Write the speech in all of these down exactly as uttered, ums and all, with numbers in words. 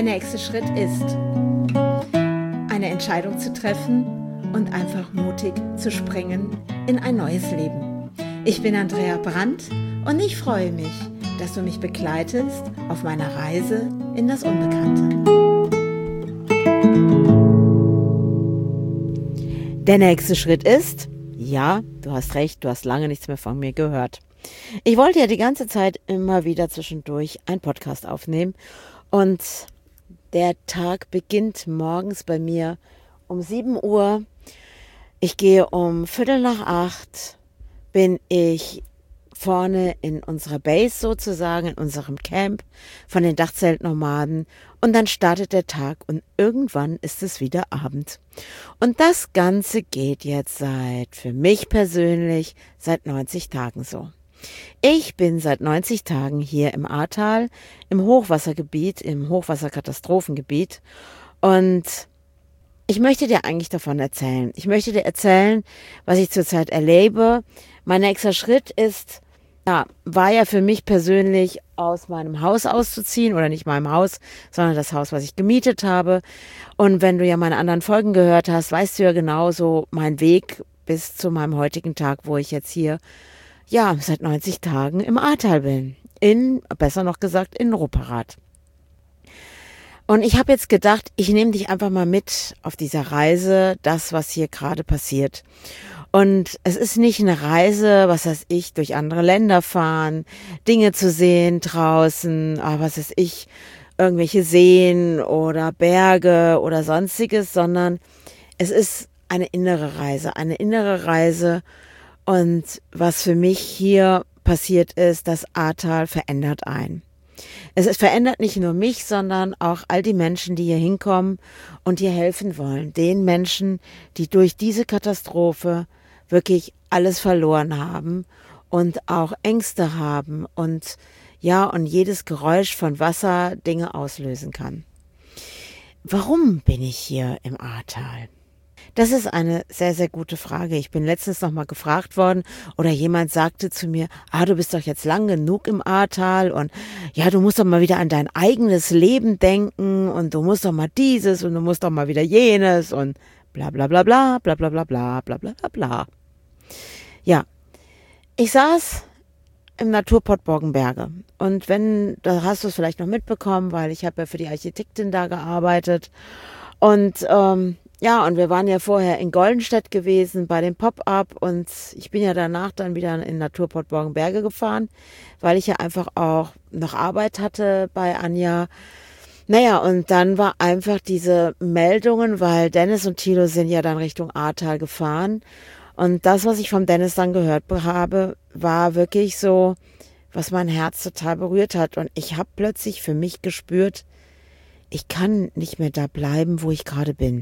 nächste Schritt ist, eine Entscheidung zu treffen und einfach mutig zu springen in ein neues Leben. Ich bin Andrea Brandt und ich freue mich, dass du mich begleitest auf meiner Reise in das Unbekannte. Der nächste Schritt ist, ja, du hast recht, du hast lange nichts mehr von mir gehört. Ich wollte ja die ganze Zeit immer wieder zwischendurch einen Podcast aufnehmen und der Tag beginnt morgens bei mir um sieben Uhr. Ich gehe um Viertel nach acht, bin ich vorne in unserer Base sozusagen, in unserem Camp von den Dachzeltnomaden und dann startet der Tag und irgendwann ist es wieder Abend. Und das Ganze geht jetzt seit, für mich persönlich, seit neunzig Tagen so. Ich bin seit neunzig Tagen hier im Ahrtal, im Hochwassergebiet, im Hochwasserkatastrophengebiet und ich möchte dir eigentlich davon erzählen. Ich möchte dir erzählen, was ich zurzeit erlebe. Mein nächster Schritt ist, ja, war ja für mich persönlich aus meinem Haus auszuziehen oder nicht meinem Haus, sondern das Haus, was ich gemietet habe. Und wenn du ja meine anderen Folgen gehört hast, weißt du ja genauso mein Weg bis zu meinem heutigen Tag, wo ich jetzt hier, ja, seit neunzig Tagen im Ahrtal bin. In, besser noch gesagt, in Rupperath. Und ich habe jetzt gedacht, ich nehme dich einfach mal mit auf dieser Reise, das, was hier gerade passiert. Und es ist nicht eine Reise, was weiß ich, durch andere Länder fahren, Dinge zu sehen draußen, ah, was weiß ich, irgendwelche Seen oder Berge oder sonstiges, sondern es ist eine innere Reise, eine innere Reise. Und was für mich hier passiert ist, das Ahrtal verändert einen. Es ist, verändert nicht nur mich, sondern auch all die Menschen, die hier hinkommen und hier helfen wollen. Den Menschen, die durch diese Katastrophe wirklich alles verloren haben und auch Ängste haben und ja, und jedes Geräusch von Wasser Dinge auslösen kann. Warum bin ich hier im Ahrtal? Das ist eine sehr, sehr gute Frage. Ich bin letztens noch mal gefragt worden oder jemand sagte zu mir, ah, du bist doch jetzt lang genug im Ahrtal und ja, du musst doch mal wieder an dein eigenes Leben denken und du musst doch mal dieses und du musst doch mal wieder jenes und bla bla bla bla bla bla bla bla bla bla bla. Ja, ich saß im Naturport Borgenberge und wenn, da hast du es vielleicht noch mitbekommen, weil ich habe ja für die Architektin da gearbeitet und ähm, ja, und wir waren ja vorher in Goldenstedt gewesen bei dem Pop-Up und ich bin ja danach dann wieder in Naturport Borgenberge gefahren, weil ich ja einfach auch noch Arbeit hatte bei Anja. Naja, und dann war einfach diese Meldungen, weil Dennis und Thilo sind ja dann Richtung Ahrtal gefahren und das, was ich vom Dennis dann gehört habe, war wirklich so, was mein Herz total berührt hat und ich habe plötzlich für mich gespürt, ich kann nicht mehr da bleiben, wo ich gerade bin.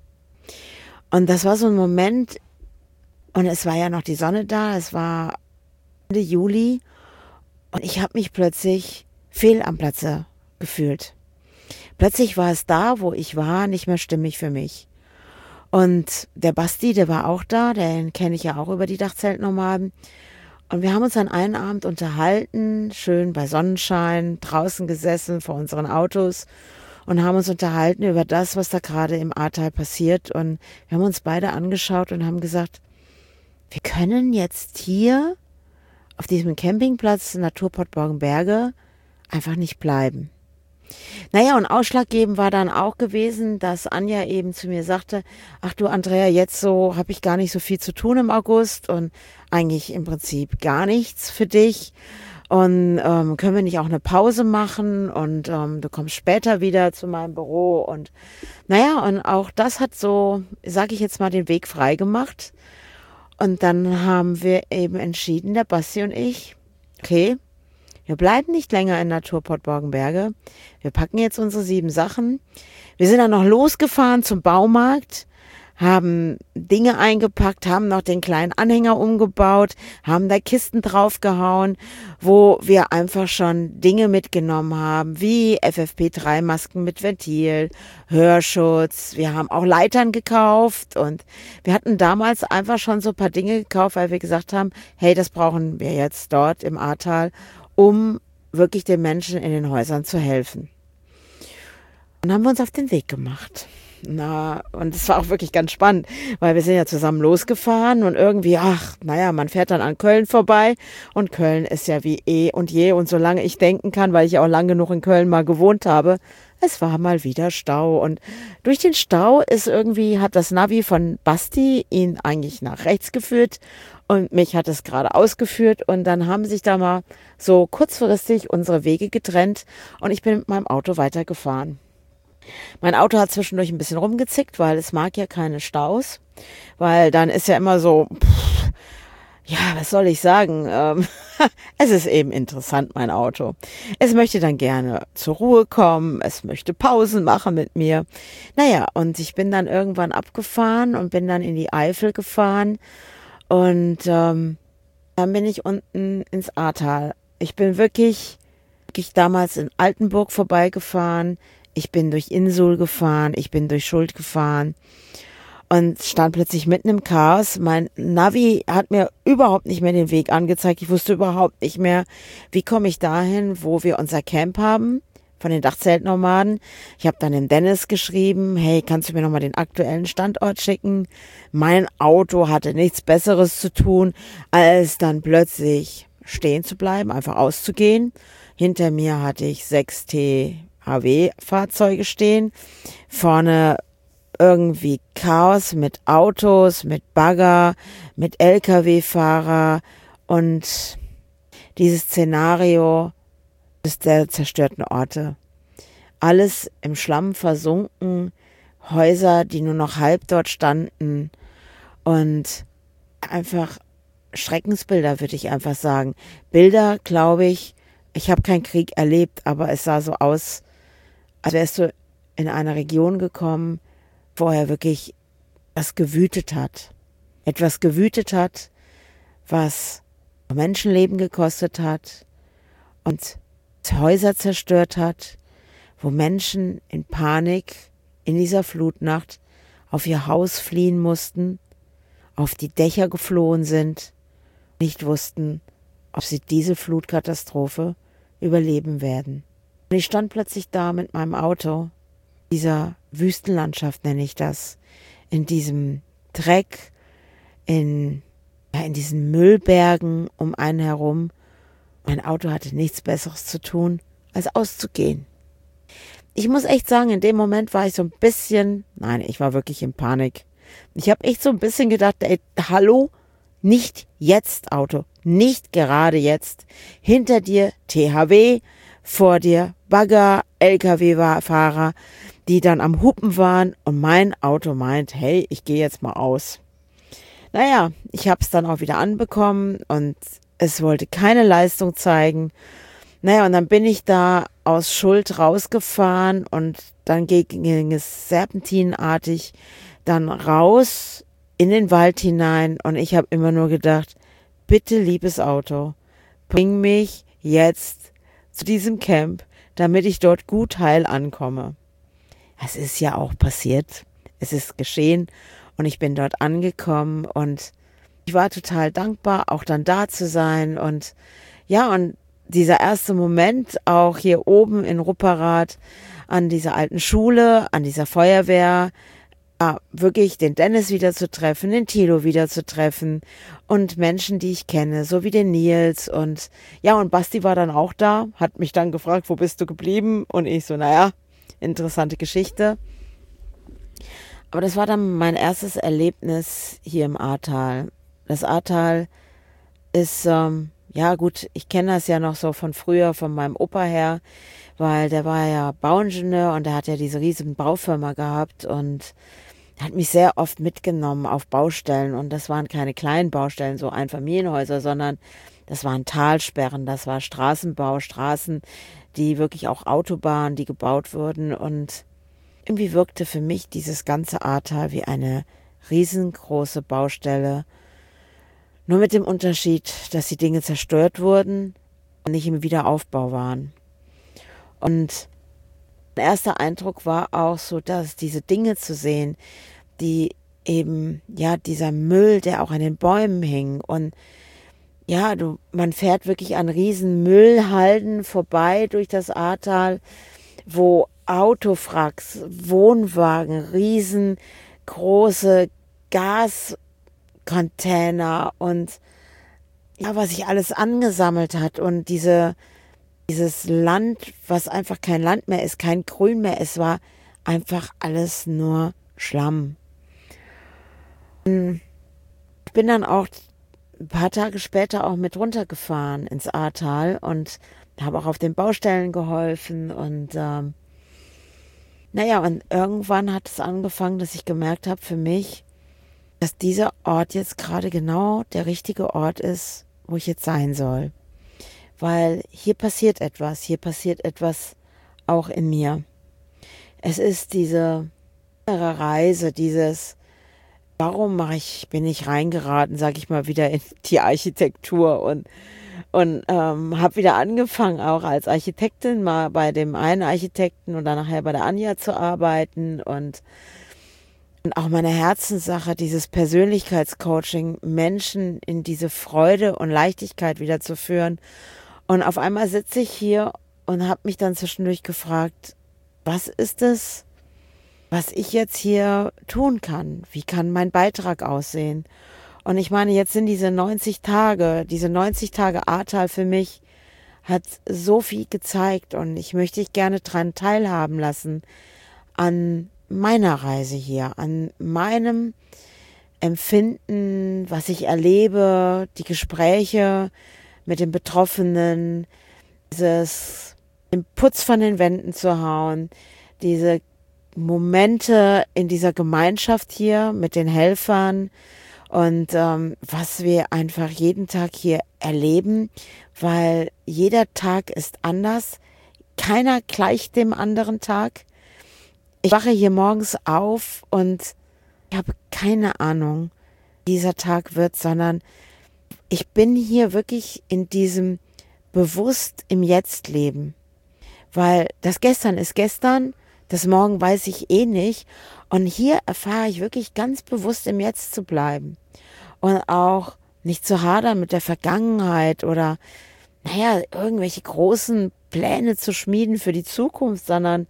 Und das war so ein Moment, und es war ja noch die Sonne da, es war Ende Juli und ich habe mich plötzlich fehl am Platze gefühlt. Plötzlich war es da, wo ich war, nicht mehr stimmig für mich. Und der Basti, der war auch da, den kenne ich ja auch über die Dachzeltnomaden. Und wir haben uns an einem Abend unterhalten, schön bei Sonnenschein, draußen gesessen vor unseren Autos und haben uns unterhalten über das, was da gerade im Ahrtal passiert. Und wir haben uns beide angeschaut und haben gesagt, wir können jetzt hier auf diesem Campingplatz Naturport Borgenberge einfach nicht bleiben. Naja, und ausschlaggebend war dann auch gewesen, dass Anja eben zu mir sagte, ach du Andrea, jetzt so habe ich gar nicht so viel zu tun im August und eigentlich im Prinzip gar nichts für dich. Und ähm, können wir nicht auch eine Pause machen und ähm, du kommst später wieder zu meinem Büro und naja, und auch das hat so, sage ich jetzt mal, den Weg frei gemacht. Und dann haben wir eben entschieden, der Basti und ich, okay, wir bleiben nicht länger in Naturport Borgenberge. Wir packen jetzt unsere sieben Sachen. Wir sind dann noch losgefahren zum Baumarkt, haben Dinge eingepackt, haben noch den kleinen Anhänger umgebaut, haben da Kisten draufgehauen, wo wir einfach schon Dinge mitgenommen haben, wie F F P drei Masken mit Ventil, Hörschutz. Wir haben auch Leitern gekauft und wir hatten damals einfach schon so ein paar Dinge gekauft, weil wir gesagt haben, hey, das brauchen wir jetzt dort im Ahrtal, um wirklich den Menschen in den Häusern zu helfen. Und haben wir uns auf den Weg gemacht. Na, und es war auch wirklich ganz spannend, weil wir sind ja zusammen losgefahren und irgendwie, ach, naja, man fährt dann an Köln vorbei und Köln ist ja wie eh und je und solange ich denken kann, weil ich ja auch lange genug in Köln mal gewohnt habe, es war mal wieder Stau und durch den Stau ist irgendwie, hat das Navi von Basti ihn eigentlich nach rechts geführt und mich hat es gerade ausgeführt und dann haben sich da mal so kurzfristig unsere Wege getrennt und ich bin mit meinem Auto weitergefahren. Mein Auto hat zwischendurch ein bisschen rumgezickt, weil es mag ja keine Staus, weil dann ist ja immer so, pff, ja, was soll ich sagen? Ähm, es ist eben interessant, mein Auto. Es möchte dann gerne zur Ruhe kommen, es möchte Pausen machen mit mir. Naja, und ich bin dann irgendwann abgefahren und bin dann in die Eifel gefahren und ähm, dann bin ich unten ins Ahrtal. Ich bin wirklich, wirklich damals in Altenburg vorbeigefahren. Ich bin durch Insul gefahren, ich bin durch Schuld gefahren und stand plötzlich mitten im Chaos. Mein Navi hat mir überhaupt nicht mehr den Weg angezeigt. Ich wusste überhaupt nicht mehr, wie komme ich dahin, wo wir unser Camp haben, von den Dachzeltnomaden. Ich habe dann dem Dennis geschrieben, hey, kannst du mir nochmal den aktuellen Standort schicken? Mein Auto hatte nichts Besseres zu tun, als dann plötzlich stehen zu bleiben, einfach auszugehen. Hinter mir hatte ich sechs T H W-Fahrzeuge stehen, vorne irgendwie Chaos mit Autos, mit Bagger, mit L K W-Fahrer und dieses Szenario ist der zerstörten Orte. Alles im Schlamm versunken, Häuser, die nur noch halb dort standen und einfach Schreckensbilder, würde ich einfach sagen. Bilder, glaube ich, ich habe keinen Krieg erlebt, aber es sah so aus, als wärst du in eine Region gekommen, wo er wirklich was gewütet hat. Etwas gewütet hat, was Menschenleben gekostet hat und Häuser zerstört hat, wo Menschen in Panik in dieser Flutnacht auf ihr Haus fliehen mussten, auf die Dächer geflohen sind, nicht wussten, ob sie diese Flutkatastrophe überleben werden. Und ich stand plötzlich da mit meinem Auto, dieser Wüstenlandschaft nenne ich das, in diesem Dreck, in, ja, in diesen Müllbergen um einen herum. Mein Auto hatte nichts Besseres zu tun, als auszugehen. Ich muss echt sagen, in dem Moment war ich so ein bisschen, nein, ich war wirklich in Panik. Ich habe echt so ein bisschen gedacht, ey, hallo, nicht jetzt Auto, nicht gerade jetzt. Hinter dir T H W, vor dir Bagger, L K W-Fahrer, die dann am Hupen waren und mein Auto meint, hey, ich gehe jetzt mal aus. Naja, ich habe es dann auch wieder anbekommen und es wollte keine Leistung zeigen. Naja, und dann bin ich da aus Schuld rausgefahren und dann ging es serpentinartig dann raus in den Wald hinein und ich habe immer nur gedacht, bitte, liebes Auto, bring mich jetzt zu diesem Camp, damit ich dort gut heil ankomme. Es ist ja auch passiert, es ist geschehen und ich bin dort angekommen und ich war total dankbar, auch dann da zu sein und ja, und dieser erste Moment auch hier oben in Rupperath an dieser alten Schule, an dieser Feuerwehr, ja, wirklich den Dennis wieder zu treffen, den Thilo wieder zu treffen und Menschen, die ich kenne, so wie den Nils und ja, und Basti war dann auch da, hat mich dann gefragt, wo bist du geblieben? Und ich so, naja, interessante Geschichte. Aber das war dann mein erstes Erlebnis hier im Ahrtal. Das Ahrtal ist, ähm, ja gut, ich kenne das ja noch so von früher, von meinem Opa her, weil der war ja Bauingenieur und der hat ja diese riesen Baufirma gehabt und hat mich sehr oft mitgenommen auf Baustellen und das waren keine kleinen Baustellen, so Einfamilienhäuser, sondern das waren Talsperren, das war Straßenbau, Straßen, die wirklich auch Autobahnen, die gebaut wurden und irgendwie wirkte für mich dieses ganze Ahrtal wie eine riesengroße Baustelle, nur mit dem Unterschied, dass die Dinge zerstört wurden und nicht im Wiederaufbau waren. Und mein erster Eindruck war auch so, dass diese Dinge zu sehen, die eben, ja, dieser Müll, der auch an den Bäumen hing und ja, du, man fährt wirklich an riesen Müllhalden vorbei durch das Ahrtal, wo Autowracks, Wohnwagen, riesengroße Gascontainer und ja, was sich alles angesammelt hat und diese, dieses Land, was einfach kein Land mehr ist, kein Grün mehr, es war einfach alles nur Schlamm. Ich bin dann auch ein paar Tage später auch mit runtergefahren ins Ahrtal und habe auch auf den Baustellen geholfen und ähm, naja, und irgendwann hat es angefangen, dass ich gemerkt habe für mich, dass dieser Ort jetzt gerade genau der richtige Ort ist, wo ich jetzt sein soll. Weil hier passiert etwas, hier passiert etwas auch in mir. Es ist diese innere Reise, dieses, warum mache ich, bin ich reingeraten, sage ich mal, wieder in die Architektur und und ähm, habe wieder angefangen, auch als Architektin mal bei dem einen Architekten und dann nachher bei der Anja zu arbeiten und, und auch meine Herzenssache, dieses Persönlichkeitscoaching, Menschen in diese Freude und Leichtigkeit wieder zu führen. Und auf einmal sitze ich hier und habe mich dann zwischendurch gefragt, was ist es, was ich jetzt hier tun kann? Wie kann mein Beitrag aussehen? Und ich meine, jetzt sind diese neunzig Tage, diese neunzig Tage Ahrtal für mich hat so viel gezeigt und ich möchte dich gerne daran teilhaben lassen an meiner Reise hier, an meinem Empfinden, was ich erlebe, die Gespräche mit den Betroffenen, dieses den Putz von den Wänden zu hauen, diese Momente in dieser Gemeinschaft hier mit den Helfern, und ähm, was wir einfach jeden Tag hier erleben, weil jeder Tag ist anders. Keiner gleicht dem anderen Tag. Ich wache hier morgens auf und ich habe keine Ahnung, wie dieser Tag wird, sondern ich bin hier wirklich in diesem bewusst im Jetzt leben. Weil das Gestern ist gestern, das Morgen weiß ich eh nicht. Und hier erfahre ich wirklich ganz bewusst im Jetzt zu bleiben. Und auch nicht zu hadern mit der Vergangenheit oder, naja, irgendwelche großen Pläne zu schmieden für die Zukunft, sondern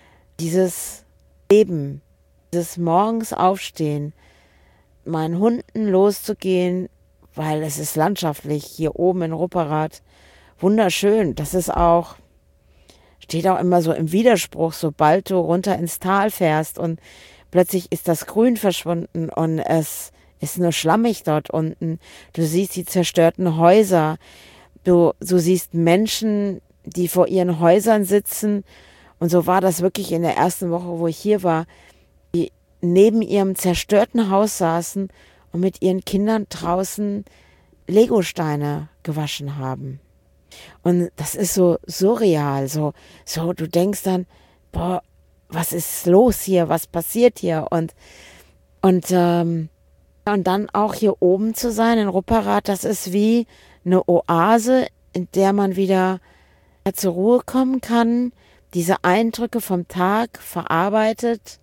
dieses Leben, dieses morgens aufstehen, meinen Hunden loszugehen, weil es ist landschaftlich hier oben in Rupperath wunderschön. Das ist auch, steht auch immer so im Widerspruch, sobald du runter ins Tal fährst und plötzlich ist das Grün verschwunden und es ist nur schlammig dort unten. Du siehst die zerstörten Häuser. Du, du siehst Menschen, die vor ihren Häusern sitzen. Und so war das wirklich in der ersten Woche, wo ich hier war, die neben ihrem zerstörten Haus saßen und mit ihren Kindern draußen Legosteine gewaschen haben. Und das ist so surreal. So, so, du denkst dann, boah, was ist los hier? Was passiert hier? Und, und, ähm, Und dann auch hier oben zu sein in Rupperath, das ist wie eine Oase, in der man wieder zur Ruhe kommen kann, diese Eindrücke vom Tag verarbeitet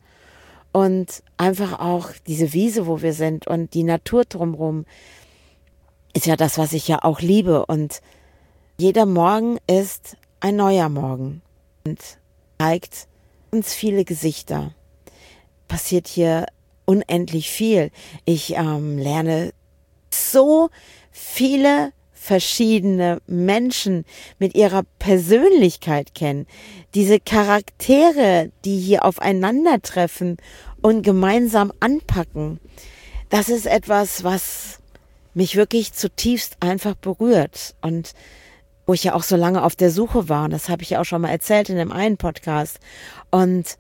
und einfach auch diese Wiese, wo wir sind und die Natur drumherum ist ja das, was ich ja auch liebe. Und jeder Morgen ist ein neuer Morgen und zeigt ganz viele Gesichter. Passiert hier unendlich viel. Ich ähm, lerne so viele verschiedene Menschen mit ihrer Persönlichkeit kennen. Diese Charaktere, die hier aufeinandertreffen und gemeinsam anpacken. Das ist etwas, was mich wirklich zutiefst einfach berührt und wo ich ja auch so lange auf der Suche war. Und das habe ich ja auch schon mal erzählt in dem einen Podcast. Und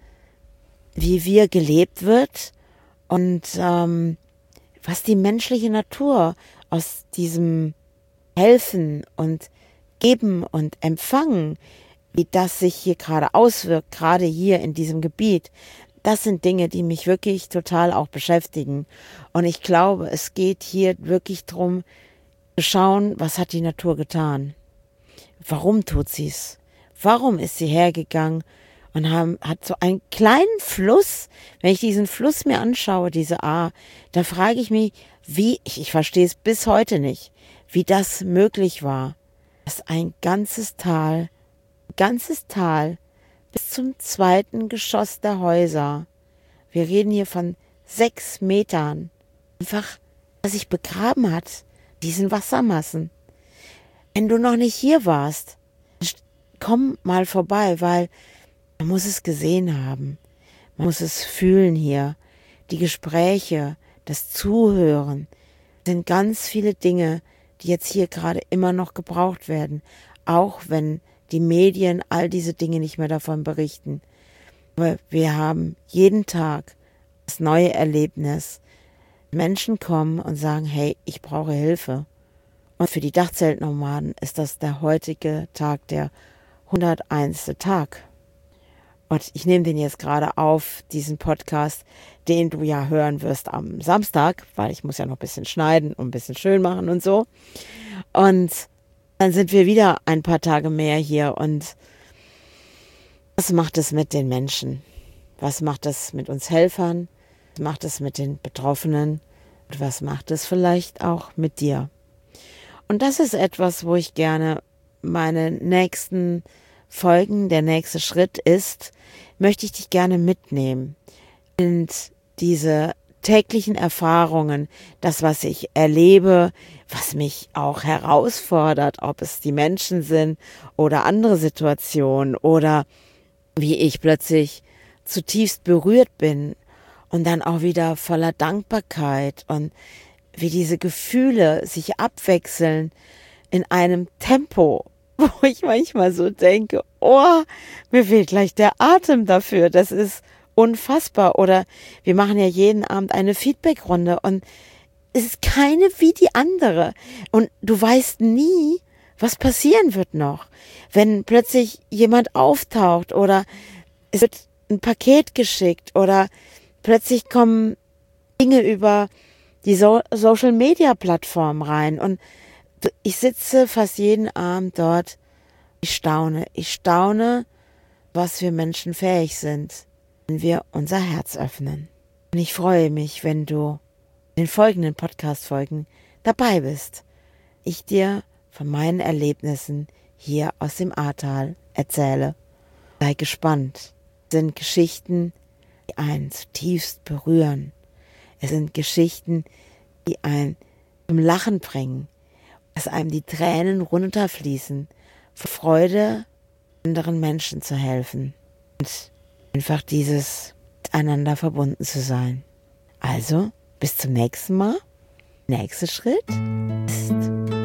wie wir gelebt wird, und ähm, was die menschliche Natur aus diesem Helfen und Geben und Empfangen, wie das sich hier gerade auswirkt, gerade hier in diesem Gebiet, das sind Dinge, die mich wirklich total auch beschäftigen. Und ich glaube, es geht hier wirklich darum, zu schauen, was hat die Natur getan? Warum tut sie es? Warum ist sie hergegangen? Und haben, hat so einen kleinen Fluss, wenn ich diesen Fluss mir anschaue, diese Ahr, da frage ich mich, wie, ich, ich verstehe es bis heute nicht, wie das möglich war, dass ein ganzes Tal, ganzes Tal bis zum zweiten Geschoss der Häuser. Wir reden hier von sechs Metern. Einfach, was sich begraben hat, diesen Wassermassen. Wenn du noch nicht hier warst, komm mal vorbei, weil man muss es gesehen haben. Man muss es fühlen hier. Die Gespräche, das Zuhören, sind ganz viele Dinge, die jetzt hier gerade immer noch gebraucht werden. Auch wenn die Medien all diese Dinge nicht mehr davon berichten. Aber wir haben jeden Tag das neue Erlebnis. Menschen kommen und sagen, hey, ich brauche Hilfe. Und für die Dachzeltnomaden ist das der heutige Tag, der hunderteinste Tag. Und ich nehme den jetzt gerade auf, diesen Podcast, den du ja hören wirst am Samstag, weil ich muss ja noch ein bisschen schneiden und ein bisschen schön machen und so. Und dann sind wir wieder ein paar Tage mehr hier. Und was macht es mit den Menschen? Was macht es mit uns Helfern? Was macht es mit den Betroffenen? Und was macht es vielleicht auch mit dir? Und das ist etwas, wo ich gerne meine nächsten Folgen, der nächste Schritt ist, möchte ich dich gerne mitnehmen. Und diese täglichen Erfahrungen, das, was ich erlebe, was mich auch herausfordert, ob es die Menschen sind oder andere Situationen oder wie ich plötzlich zutiefst berührt bin und dann auch wieder voller Dankbarkeit und wie diese Gefühle sich abwechseln in einem Tempo, wo ich manchmal so denke, oh, mir fehlt gleich der Atem dafür, das ist unfassbar. Oder wir machen ja jeden Abend eine Feedbackrunde und es ist keine wie die andere. Und du weißt nie, was passieren wird noch, wenn plötzlich jemand auftaucht oder es wird ein Paket geschickt oder plötzlich kommen Dinge über die so- Social-Media-Plattform rein und ich sitze fast jeden Abend dort, ich staune, ich staune, was wir Menschen fähig sind, wenn wir unser Herz öffnen. Und ich freue mich, wenn du in den folgenden Podcast-Folgen dabei bist. Ich dir von meinen Erlebnissen hier aus dem Ahrtal erzähle. Sei gespannt. Es sind Geschichten, die einen zutiefst berühren. Es sind Geschichten, die einen zum Lachen bringen, dass einem die Tränen runterfließen, vor Freude, anderen Menschen zu helfen und einfach dieses miteinander verbunden zu sein. Also, bis zum nächsten Mal. Nächster Schritt ist